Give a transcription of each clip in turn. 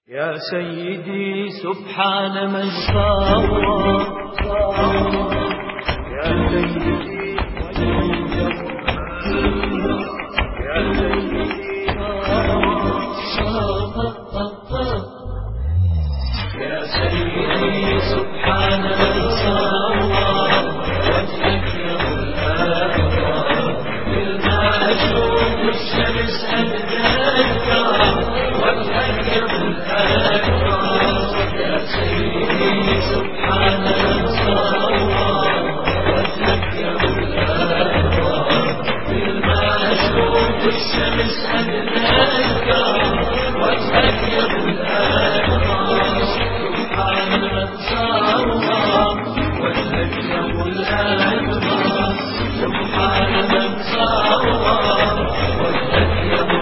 يا سيدي سبحان من صور يا سيدي يا سيدي يا سيدي سبحان من صور وجهك يا أشوف الشمس أتذكر وجهك يا سيدي سبحان من صور وجهك لما أشوف الشمس أتذكر وجهك سبحان من صور وجهك سبحان من صور وجهك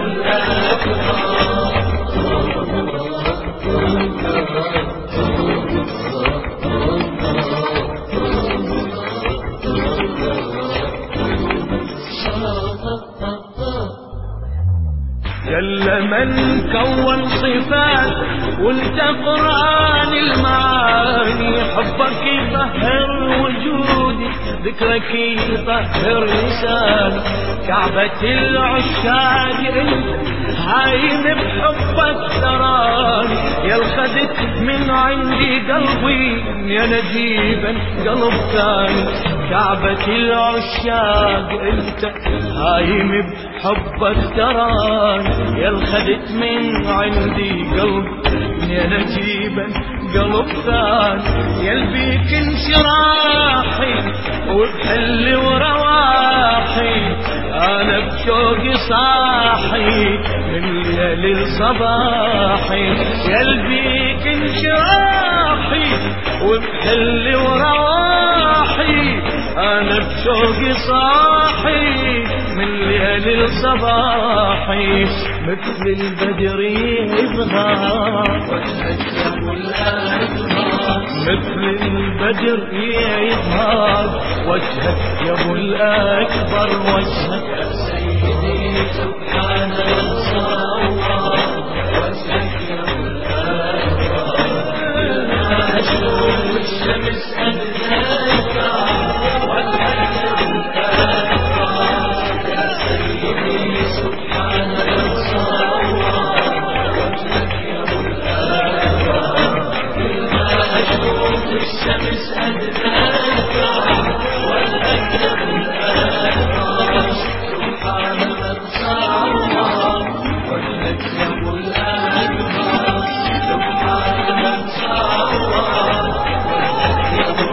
جل من كون صفات وانت قرآن المعاني حبك يطهر وجودي ذكرك يطهر لساني كعبة العشاق انت هايم بحبك تراني يا الخدت من عندي قلبي يا نجيبا قلب ثاني كعبة العشاق انت هايم بحبك تراني يا الخدت من عندي قلب يا نجيبا قلب ثاني يا البيك انشراحي وبحل ورواحي انا بشوقي صاحي من ليل الصباحي يا البيك انشراحي وبحل ورواحي انا بشوقي صاحي من ليل الصباحي مثل البدر يظهر وجهك مثل البدر يظهر وجهك يا ابو الاكبر وجهك يا سيدي سبحان الله وجهك يا ابو الاكبر اشوف الشمس أتذكر وجهك يا ابو الاكبر يا سيدي سبحان الله وجهك يا ابو الاكبر اشوف الشمس أتذكر وجهك يا ابو الاكبر سبحان من صور وجهك يا ابو الاكبر سبحان من صور وجهك يا ابو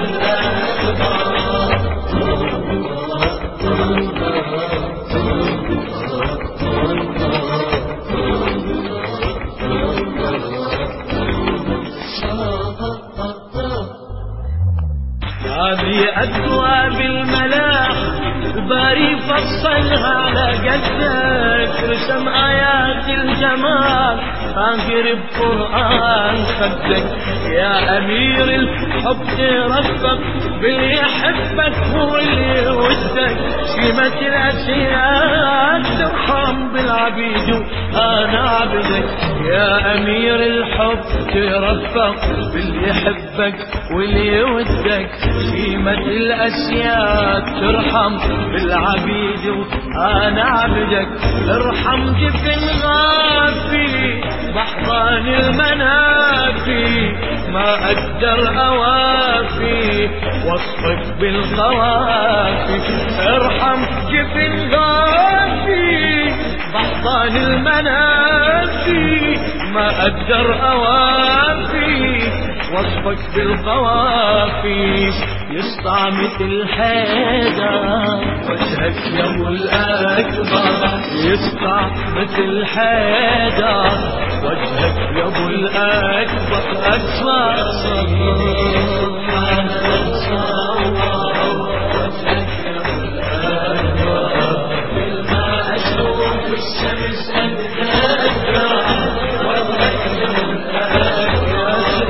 هذه أثواب الملاح الباري فصلها على قدك رسم آيات الجمال فاقر بقرآن خدك يا أمير الحب ترفق باللي يحبك هو اللي يودك سمة الأسياد ترحم بالعبيد أنا عبدك يا أمير الحب ترفق باللي يحبك واللي يودك سمة الأسياد ترحم بالعبيد أنا عبدك ارحم جفن غافي بحضان المنافي ما أقدر أوافي وصفك بالخوافي ارحم جفن غافي بحضان المنافي ما أقدر أوافي وصفك بالقوافي يسطع مثل حيدر وجهك يا ابو الاكبر يسطع مثل حيدر وجهك يا ابو الاكبر اكبر سبحان من صور وجهك يا ابو الاكبر لما اشوف الشمس أتذكر وجهك يا ابو الاكبر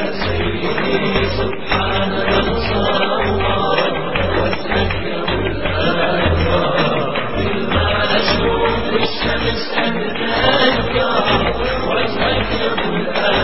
سبحان من صور وجهك يا ابو الاكبر لما اشوف الشمس أتذكر وجهك يا ابو الاكبر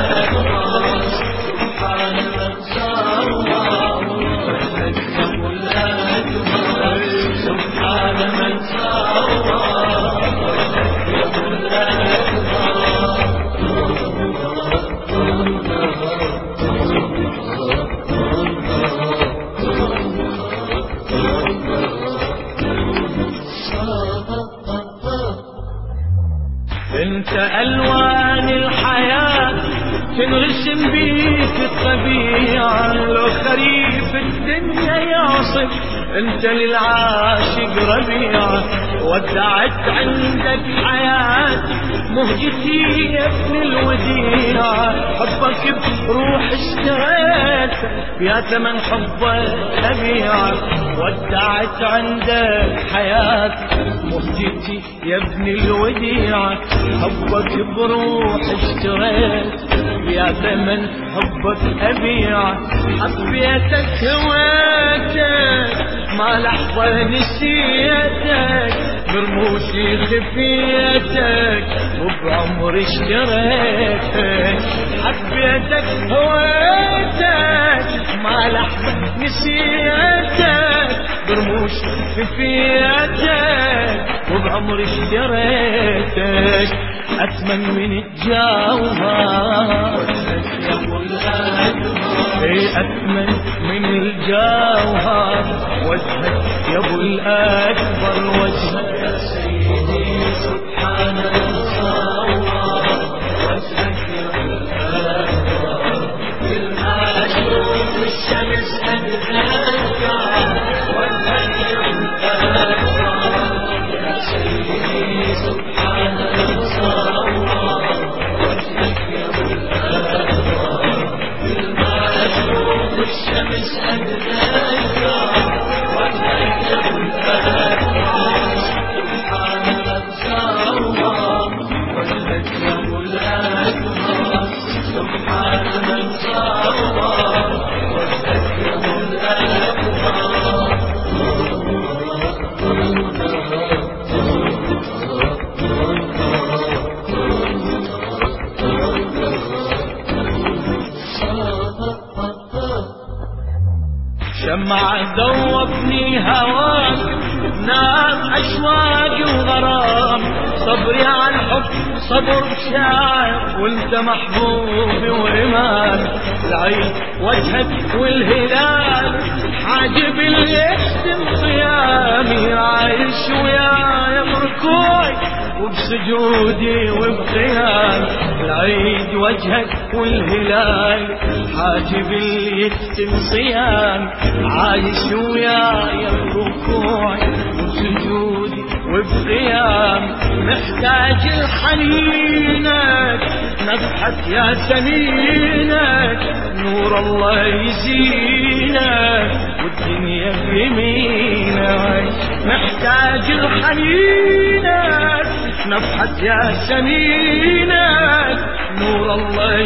يختم بيك الطبيعة، لو خريف الدنيا يعصف انت للعاشق ربيعة. ودعت عندك حياتي مهجتي يا ابن الوديعة، حبك بروح اشتريت يا ثمن حبك أبيعة. ودعت عندك حياتي مهجتي يا ابن الوديعة، حبك بروح اشتريت يا ثمن حبك أبيعة. حبيتك هويتك ما لحظة نسيتك، برموشي خفيتك وبعمري اشتريتك. حبيتك هويتك ما لحظة نسيتك، برموش خفيتك وبعمري اشتريتك. أثمن من الجوهر أثمن من الجوهر، وجهك يا ابو الأكبر وجهك يا سيدي سبحان الله. وجهك يا ابو الأكبر بالمعشوق الشمس أدركها، وجهك يا ابو الأكبر يا سيدي سبحان الله. وجهك يا ابو الأكبر بالمعشوق الشمس أدركها، وجهك يا ابو الأكبر سبحان الله. وجهك يا ابو الأكبر سبحان الله. وجهك يا ابو الأكبر. شمع ذوبني هواك نار أشواقي وغرام، صبري على الحب صبر شاعر وانت محبوبي وإمام. العين وجهك والهلال حاجب اللي يختم صيامي، عايش وياي بركوعي وبسجودي وبقيامي. العيد وجهك والهلال حاجب اللي يختم صيامي، عايش وياي بركوعي وبسجودي وبقيامي. محتاج الحنينك نضحك يا سنينك، نور الله يزينك والدنيا بيمينك. محتاج الحنينك نضحك يا سنينك، نور الله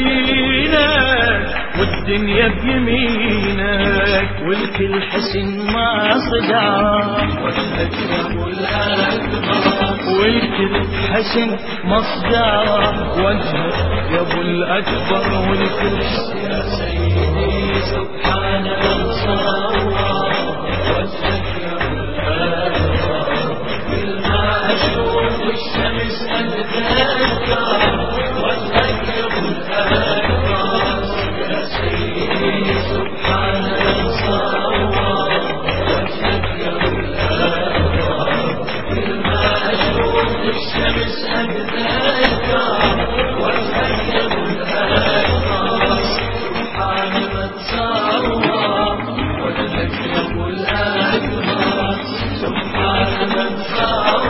يزينك والدنيا بيمينك. والكل حسن ما صدام وجهك يا ابو الأكبر، والكل حسن مصدر وجهك يا ابو الأكبر. والكل يا سيدي سبحان الله. وجهك يا ابو الأكبر بالمعشوق الشمس أدركها، وجهك يا ابو الأكبر يا سيدي سبحان الله. وجهك يا ابو الأكبر بالمعشوق الشمس أدركها، وجهك يا ابو الأكبر سبحان من صار. وجهك يا ابو الأكبر سبحان من صار.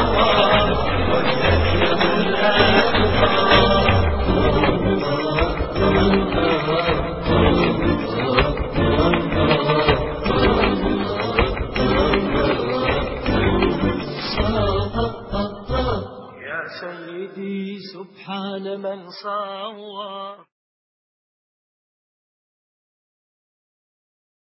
وجهك يا ابو الأكبر. يا سيدي سبحان من صار.